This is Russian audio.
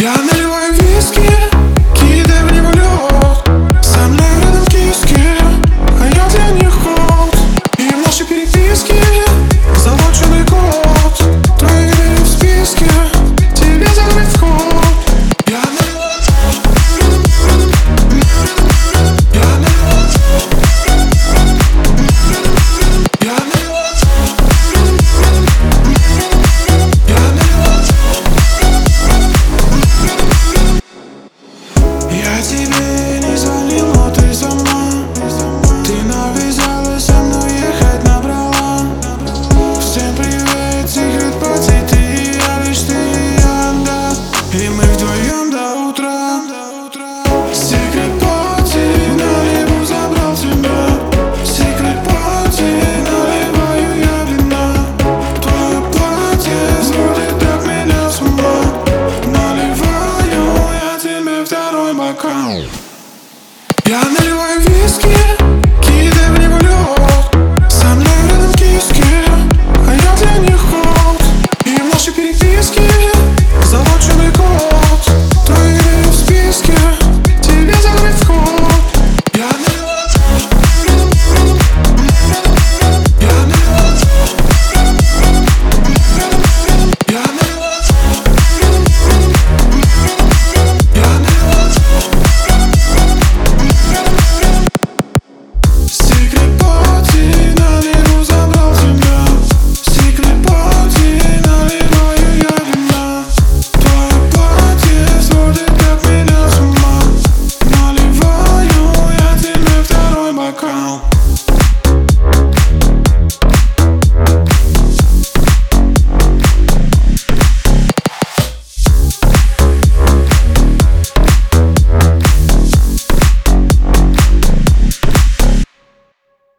Я наливаю виски, кидаю в него лед. Со мной рядом киски, а я для них кот. И в нашей переписке залоченный код. Твои идеи в списке, тебе закрыть вход. Я наливаю, я наливаю, я наливаю, я наливаю. Я тебе не звонил, но ты сама. Ты навязалась со мной ехать набрала. Всем привет, секрет пати, ты и я, лишь ты и я, да. И мы вдвоем до утра. Секрет пати, наяву забрал тебя. Секрет пати, наливаю я вина. Твое платье сводит так меня с ума. Наливаю я тебе второй бокал. Я наливаю виски,